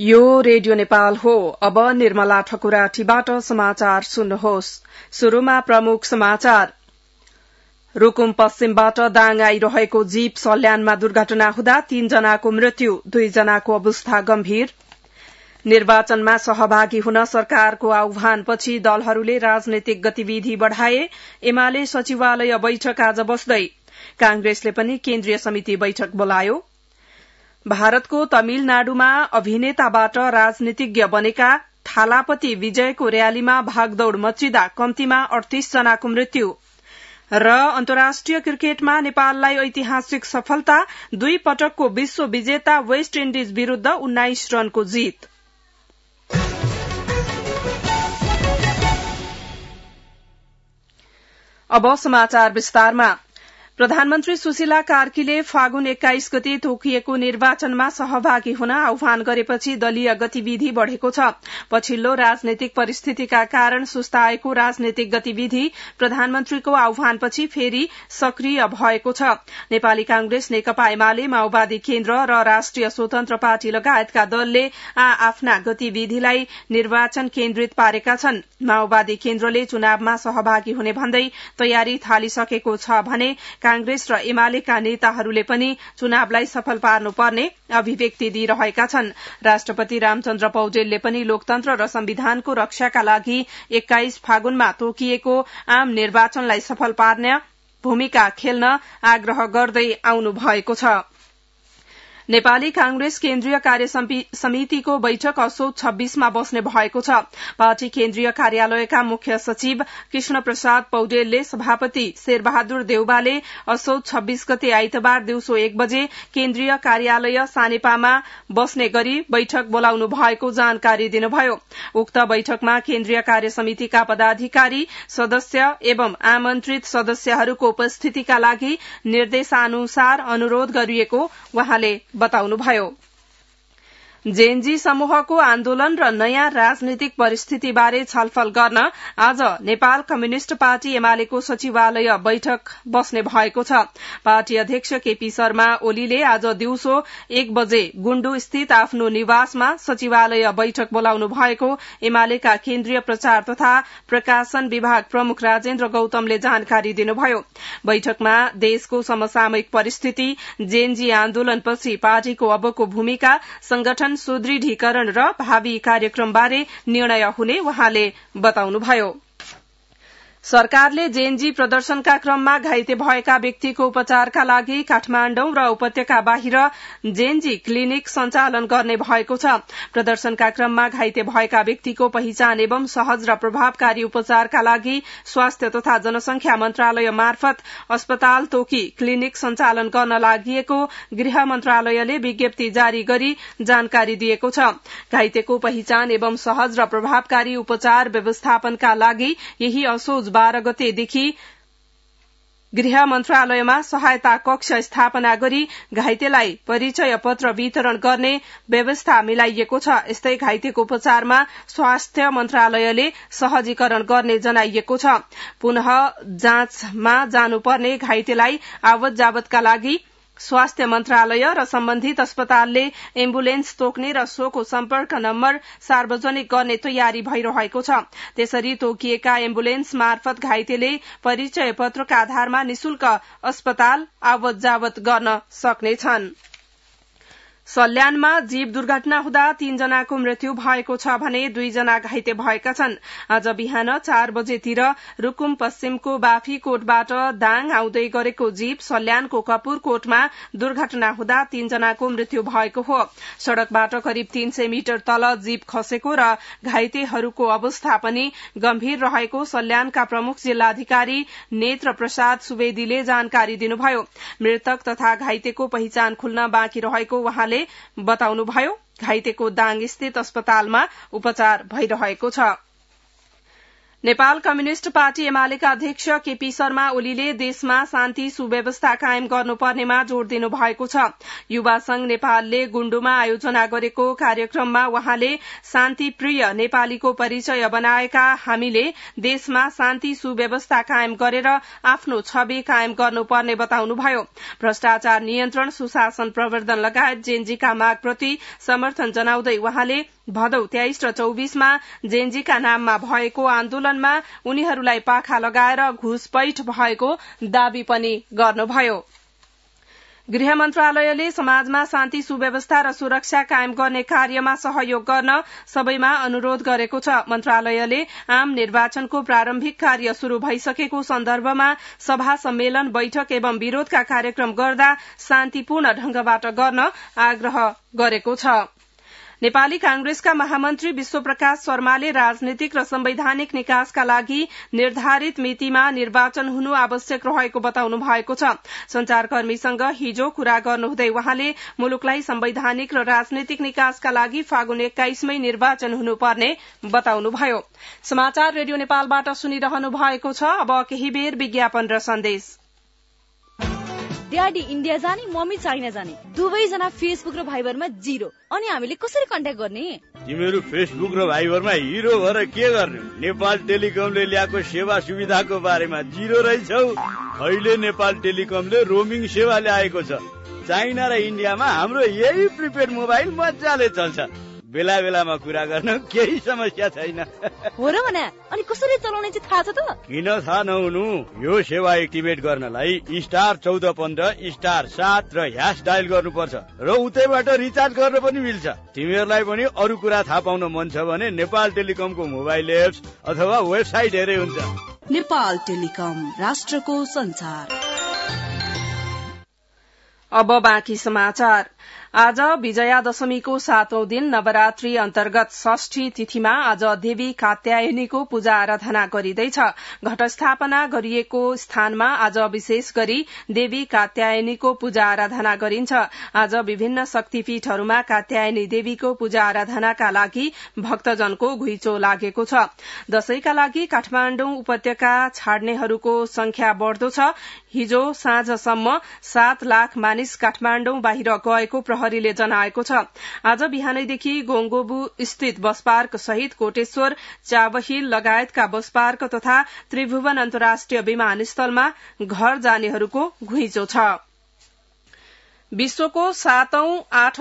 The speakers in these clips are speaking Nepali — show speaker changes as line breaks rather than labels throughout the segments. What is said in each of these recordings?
यो रेडियो नेपाल हो। अब निर्मला ठकुराठीबाट समाचार सुन्नुहोस्। शुरूमा प्रमुख समाचार। रुकुम पश्चिमबाट दाङ आइरहेको जीप सल्यानमा दुर्घटना हुँदा 3 जनाको मृत्यु, 2 जनाको अवस्था गम्भीर। निर्वाचनमा सहभागी हुन सरकारको आह्वानपछि दलहरूले राजनैतिक गतिविधि बढ़ाए। एमाले सचिवालय बैठक आज बस्दै। कांग्रेसले पनि केन्द्रीय समिति बैठक बोलायो। भारतको तमिलनाडुमा अभिनेताबाट राजनीतिज्ञ बनेका थालापति विजयको र्यालीमा भागदौड़ मच्चिदा कम्तीमा 38 जनाको मृत्यु। र अन्तर्राष्ट्रिय क्रिकेटमा नेपाललाई ऐतिहासिक सफलता, 2 पटकको विश्व विजेता वेस्ट इन्डिज विरूद्ध 19 रनको जीत। अब समाचार विस्तारमा। प्रधानमन्त्री सुशीला कार्कीले फागुन 21 गते तोकिएको निर्वाचनमा सहभागी हुन आह्वान गरेपछि दलीय गतिविधि बढ़ेको छ। पछिल्लो राजनैतिक परिस्थितिका कारण सुस्ताएको राजनैतिक गतिविधि प्रधानमन्त्रीको आह्वानपछि फेरि सक्रिय भएको छ। नेपाली कांग्रेस, नेकपा एमाले, माओवादी केन्द्र र राष्ट्रिय स्वतन्त्र पार्टी लगायतका दलले आफ्ना गतिविधिलाई निर्वाचन केन्द्रित पारेका छन्। माओवादी केन्द्रले चुनावमा सहभागी हुने भन्दै तयारी थालिसकेको छ भने कांग्रेस र एमालेका नेताहरूले पनि चुनावलाई सफल पार्नुपर्ने अभिव्यक्ति दिइरहेका छन्। राष्ट्रपति रामचन्द्र पौडेलले पनि लोकतन्त्र र संविधानको रक्षाका लागि 21 फागुनमा तोकिएको आम निर्वाचनलाई सफल पार्ने भूमिका खेल्न आग्रह गर्दै आउनु भएको छ। नेपाली कांग्रेस केन्द्रीय कार्य समितिको बैठक असोज 26 मा बस्ने भएको छ। पार्टी केन्द्रीय कार्यालयका मुख्य सचिव कृष्ण प्रसाद पौडेलले सभापति शेरबहादुर देउवाले असोज 26 गते आइतबार दिउँसो 1 बजे केन्द्रीय कार्यालय सानेपामा बस्ने गरी बैठक बोलाउनु भएको जानकारी दिनुभयो। उक्त बैठकमा केन्द्रीय कार्य समितिका पदाधिकारी, सदस्य एवं आमन्त्रित सदस्यहरूको उपस्थितिका लागि निर्देशानुसार अनुरोध गरिएको उहाँले बताउनुभयो। जेएनजी समूहको आन्दोलन र नयाँ राजनीतिक परिस्थितिबारे छलफल गर्न आज नेपाल कम्युनिष्ट पार्टी एमालेको सचिवालय बैठक बस्ने भएको छ। पार्टी अध्यक्ष केपी शर्मा ओलीले आज दिउँसो 1 बजे गुण्डु स्थित आफ्नो निवासमा सचिवालय बैठक बोलाउनु भएको एमालेका केन्द्रीय प्रचार तथा प्रकाशन विभाग प्रमुख राजेन्द्र गौतमले जानकारी दिनुभयो। बैठकमा देशको समसामयिक परिस्थिति, जेएनजी आन्दोलनपछि पार्टीको अबको भूमिका, संगठन सुदृढीकरण र भावी कार्यक्रमबारे निर्णय हुने उहाँले बताउनुभयो। सरकारले जेएनजी प्रदर्शनका क्रममा घाइते भएका व्यक्तिको उपचारका लागि काठमाण्डौ र उपत्यका बाहिर जेएनजी क्लिनिक सञ्चालन गर्ने भएको छ। प्रदर्शनका क्रममा घाइते भएका व्यक्तिको पहिचान एवं सहज र प्रभावकारी उपचारका लागि स्वास्थ्य तथा जनसंख्या मन्त्रालय मार्फत अस्पताल तोकी क्लिनिक सञ्चालन गर्न लागि गृह मन्त्रालयले विज्ञप्ति जारी गरी जानकारी दिएको छ। घाइतेको पहिचान एवं सहज र प्रभावकारी उपचार व्यवस्थापनका लागि यही असोज 12 गतेदेखि गृह मन्त्रालयमा सहायता कक्ष स्थापना गरी घाइतेलाई परिचय पत्र वितरण गर्ने व्यवस्था मिलाइएको छ। यस्तै घाइतेको उपचारमा स्वास्थ्य मन्त्रालयले सहजीकरण गर्ने जनाइएको छ। पुनः जाँचमा जानुपर्ने घाइतेलाई आवत जावतका लागि स्वास्थ्य मन्त्रालय र सम्बन्धित अस्पतालले एम्बुलेन्स तोक्ने र सोको सम्पर्क नम्बर सार्वजनिक गर्ने तयारी भइरहेको छ। त्यसरी तोकिएका एम्बुलेन्स मार्फत घाइतेले परिचय पत्रका आधारमा निशुल्क अस्पताल आवत जावत गर्न सक्नेछन्। सल्यानमा जीप दुर्घटना हुँदा 3 जनाको मृत्यु भएको छ भने 2 जना घाइते भएका छन्। आज बिहान 4 बजेतिर रुकुम पश्चिमको बाफीकोटबाट दाङ आउँदै गरेको जीप सल्यानको कपुरकोटमा दुर्घटना हुँदा 3 जनाको मृत्यु भएको हो। सड़कबाट करिब 300 मिटर तल जीप खसेको र घाइतेहरूको अवस्था पनि गम्भीर रहेको सल्यानका प्रमुख जिल्लाधिकारी नेत्र प्रसाद सुवेदीले जानकारी दिनुभयो। मृतक तथा घाइतेको पहिचान खुल्न बाँकी रहेको उहाँले बताउनुभयो। घाइतेको दाङ स्थित अस्पतालमा उपचार भइरहेको छ। नेपाल कम्युनिष्ट पार्टी एमालेका अध्यक्ष केपी शर्मा ओलीले देशमा शान्ति सुव्यवस्था कायम गर्नुपर्नेमा जोड़ दिनु भएको छ। युवा संघ नेपालले गुण्डुमा आयोजना गरेको कार्यक्रममा वहाँले शान्तिप्रिय नेपालीको परिचय बनाएका हामीले देशमा शान्ति सुव्यवस्था कायम गरेर आफ्नो छवि कायम गर्नुपर्ने बताउनुभयो। भ्रष्टाचार नियन्त्रण, सुशासन प्रवर्धन लगायत जेनजीका मागप्रति समर्थन जनाउँदै वहाँले भदौ 23 र 24 मा जेनजीका नाममा भएको आन्दोलनमा उनीहरूलाई पाखा लगाएर घुसपैठ भएको दावी पनि गर्नुभयो। गृह मन्त्रालयले समाजमा शान्ति सुव्यवस्था र सुरक्षा कायम गर्ने कार्यमा सहयोग गर्न सबैमा अनुरोध गरेको छ। मन्त्रालयले आम निर्वाचनको प्रारम्भिक कार्य शुरू भइसकेको सन्दर्भमा सभा सम्मेलन, बैठक एवं विरोधका कार्यक्रम गर्दा शान्तिपूर्ण ढंगबाट गर्न आग्रह गरेको छ। नेपाली कांग्रेसका महामन्त्री विश्वप्रकाश शर्माले राजनीतिक र संवैधानिक निकासका लागि निर्धारित मितिमा निर्वाचन हुनु आवश्यक रहेको बताउनु भएको छ। संचारकर्मीसँग हिजो कुरा गर्नुहुँदै वहाँले मुलुकलाई संवैधानिक र राजनीतिक निकासका लागि फागुन 21 मै निर्वाचन हुनुपर्ने बताउनुभयो। समाचार रेडियो नेपालबाट सुनिरहनु भएको छ। अब केही बेर विज्ञापन र सन्देश।
ड्याडी इन्डिया जाने, मम्मी चाइना जाने, दुवैजना फेसबुक र भाइबरमा 0। अनि हामीले कसरी कन्ट्याक्ट गर्ने?
तिमीहरू फेसबुक र भाइबरमा हिरो भएर के गर्ने? नेपाल टेलिकमले ल्याएको सेवा सुविधाको बारेमा 0 रहेछौ। अहिले नेपाल टेलिकमले रोमिङ सेवा ल्याएको छ। चाइना र इन्डियामा हाम्रो यही प्रिपेड मोबाइल मजाले चल्छ। बेला बेलामा कुरा गर्न केही समस्या छैन।
हो र भने अनि कसरी चलाउने चाहिँ थाहा छ त?
किन थाहा नहुनु? यो सेवा एक्टिभेट गर्नलाई *1415*7 र # डायल गर्नुपर्छ र उतैबाट रिचार्ज गर्न पनि मिल्छ। तिमीहरूलाई पनि अरू कुरा थाहा पाउन मन छ भने नेपाल टेलिकमको मोबाइल एप्स अथवा वेबसाइट हेरे हुन्छ।
नेपाल टेलिकम, राष्ट्रको संचार।
अब बाँकी समाचार। आज विजया दशमीको 7औं दिन नवरात्रि अन्तर्गत षष्ठी तिथिमा आज देवी कात्यायनीको पूजा आराधना गरिँदैछ। घटस्थापना गरिएको स्थानमा आज विशेष गरी देवी कात्यायनीको पूजा आराधना गरिन्छ। आज विभिन्न शक्तिपीठहरूमा कात्यायनी देवीको पूजा आराधनाका लागि भक्तजनको घुइँचो लागेको छ। दशैंका लागि काठमाडौँ उपत्यका छाड्नेहरूको संख्या बढ़दो छ। हिजो साँझसम्म 7 लाख मानिस काठमाडौँ बाहिर गएको प्रहरीले जनाएको छ। आज बिहानैदेखि गोङ्गोबु स्थित बस पार्क सहित कोटेश्वर, चावहिल लगायतका बस पार्क तथा त्रिभुवन अन्तर्राष्ट्रिय विमानस्थलमा घर जानेहरूको घुइँचो छ। विश्वको 7औं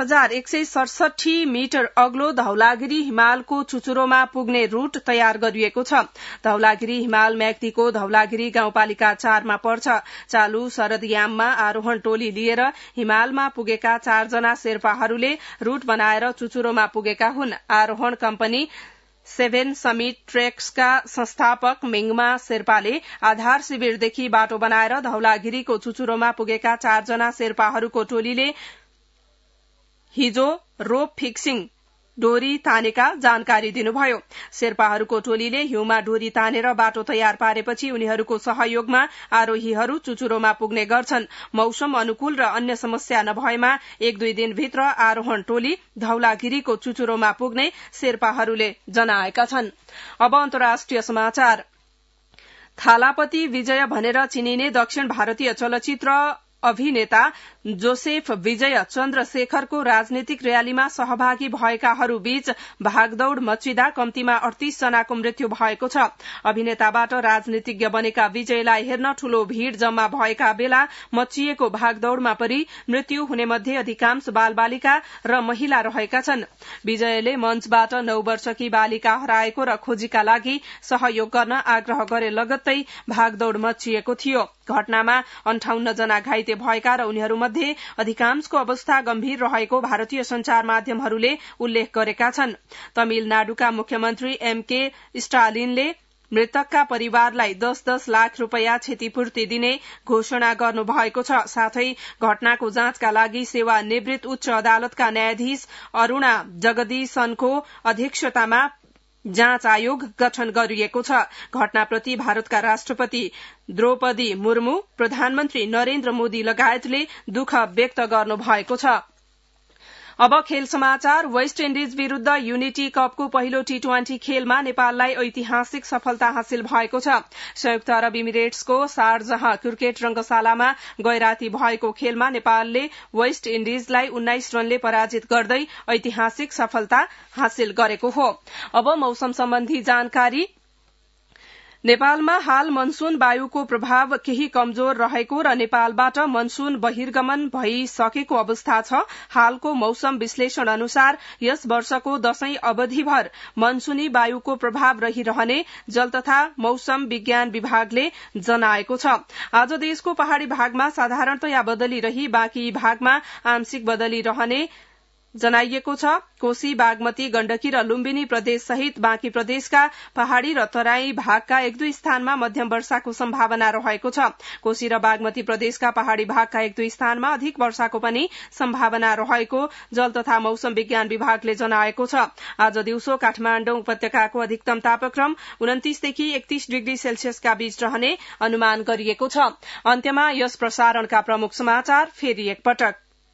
8167 मिटर अग्लो धौलागिरी हिमालको चुचुरोमा पुग्ने रूट तयार गरिएको छ। धौलागिरी हिमाल म्याग्दीको धौलागिरी गाउँपालिका 4 मा पर्छ। चालू शरदयाममा आरोहण टोली लिएर हिमालमा पुगेका 4 जना शेर्पाहरूले रूट बनाएर चुचुरोमा पुगेका हुन्। आरोहण कम्पनी 7 समिट ट्रेक्सका संस्थापक मिङमा शेर्पाले आधार शिविरदेखि बाटो बनाएर धौलागिरीको चुचुरोमा पुगेका 4 जना शेर्पाहरूको टोलीले हिजो रोप फिक्सिङ डोरी तानेका जानकारी दिनुभयो। शेर्पाहरूको टोलीले हिउँमा डोरी तानेर बाटो तयार पारेपछि उनीहरूको सहयोगमा आरोहीहरू चुचुरोमा पुग्ने गर्छन्। मौसम अनुकूल र अन्य समस्या नभएमा 1-2 दिनभित्र आरोहण टोली धौलागिरीको चुचुरोमा पुग्ने शेर्पाहरूले जनाएका छन्। अब अन्तर्राष्ट्रिय समाचार। थालापति विजय भनेर चिनिने दक्षिण भारतीय चलचित्र अभिनेता जोसेफ विजय चन्द्रशेखरको राजनीतिक रयालीमा सहभागी भएकाहरू बीच भागदौड़ मचिँदा कम्तीमा 38 जनाको मृत्यु भएको छ। अभिनेताबाट राजनीतिज्ञ बनेका विजयलाई हेर्न ठूलो भीड़ जम्मा भएका बेला मचिएको भागदौड़मा परि मृत्यु हुने मध्ये अधिकांश बालबालिका र महिला रहेका छन्। विजयले मञ्चबाट 9 वर्षकी बालिका हराएको र खोजीका लागि सहयोग गर्न आग्रह गरे लगत्तै भागदौड़ मचिएको थियो। घटनामा 58 जना घाइते भएका र उनीहरूमध्ये अधिकांशको अवस्था गम्भीर रहेको भारतीय संचार माध्यमहरूले उल्लेख गरेका छन्। तमिलनाडुका मुख्यमन्त्री एमके स्टालिनले मृतकका परिवारलाई 10-10 लाख रूपियाँ क्षतिपूर्ति दिने घोषणा गर्नु भएको छ। साथै घटनाको जाँचका लागि सेवानिवृत्त उच्च अदालतका न्यायाधीश अरूणा जगदीशनको अध्यक्षतामा जाँच आयोग गठन गरिएको छ। घटनाप्रति भारतका राष्ट्रपति द्रौपदी मुर्मू, प्रधानमन्त्री नरेन्द्र मोदी लगायतले दुःख व्यक्त गर्नु भएको छ। अब खेल समाचार। वेस्ट इण्डिज विरूद्ध युनिटी कपको पहिलो टी20 खेलमा नेपाललाई ऐतिहासिक सफलता हासिल भएको छ। संयुक्त अरब इमिरेट्सको शारजाह क्रिकेट रंगशालामा गैराती भएको खेलमा नेपालले वेस्ट इण्डिजलाई 19 रनले पराजित गर्दै ऐतिहासिक सफलता हासिल गरेको हो। अब मौसम सम्बन्धी जानकारी। नेपालमा हाल मनसून वायुको प्रभाव केही कमजोर रहेको र नेपालबाट मनसून बहिर्गमन भइसकेको अवस्था छ। हालको मौसम विश्लेषण अनुसार यस वर्षको दशैं अवधिभर मनसूनी वायुको प्रभाव रहिरहने जल तथा मौसम विज्ञान विभागले जनाएको छ। आज देशको पहाड़ी भागमा साधारणतया बदली रही बाँकी भागमा आंशिक बदली रहने जनाइएको छ। कोशी, बागमती, गण्डकी र लुम्बिनी प्रदेश सहित बाँकी प्रदेशका पहाड़ी र तराई भागका 1-2 स्थानमा मध्यम वर्षाको सम्भावना रहेको छ। कोशी र बागमती प्रदेशका पहाड़ी भागका 1-2 स्थानमा अधिक वर्षाको पनि सम्भावना रहेको जल तथा मौसम विज्ञान विभागले जनाएको छ। आज दिउँसो काठमाडौँ उपत्यकाको अधिकतम तापक्रम 29 देखि 31 डिग्री सेल्सियसका बीच रहने अनुमान गरिएको छ। अन्त्यमा यस प्रसारणका प्रमुख समाचार फेरि एकपटक।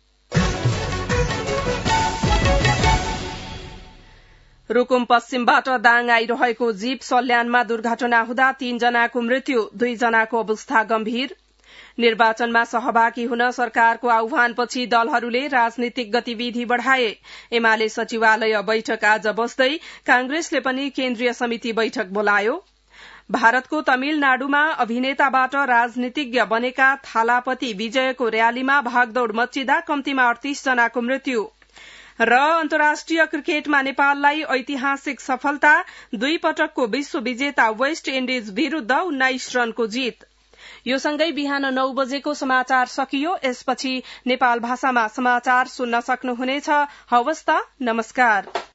रुकुम पश्चिमबाट दाङ आइरहेको जीप सल्यानमा दुर्घटना हुँदा 3 जनाको मृत्यु, 2 जनाको अवस्था गम्भीर। निर्वाचनमा सहभागी हुन सरकारको आह्वानपछि दलहरूले राजनीतिक गतिविधि बढ़ाए। एमाले सचिवालय बैठक आज बस्दै कांग्रेसले पनि केन्द्रीय समिति बैठक बोलायो। भारतको तमिलनाडुमा अभिनेताबाट राजनीतिज्ञ बनेका थालापति विजयको र्यालीमा भागदौड़ मच्चिँदा कम्तीमा 38 जनाको मृत्यु। र अन्तर्राष्ट्रिय क्रिकेटमा नेपाललाई ऐतिहासिक सफलता, 2 पटकको विश्व विजेता वेस्ट इण्डिज विरूद्ध 19 रनको जीत। यो सँगै बिहान 9 बजेको समाचार सकियो। यसपछि नेपाल भाषामा समाचार सुन्न सक्नुहुनेछ। हवस् त, नमस्कार।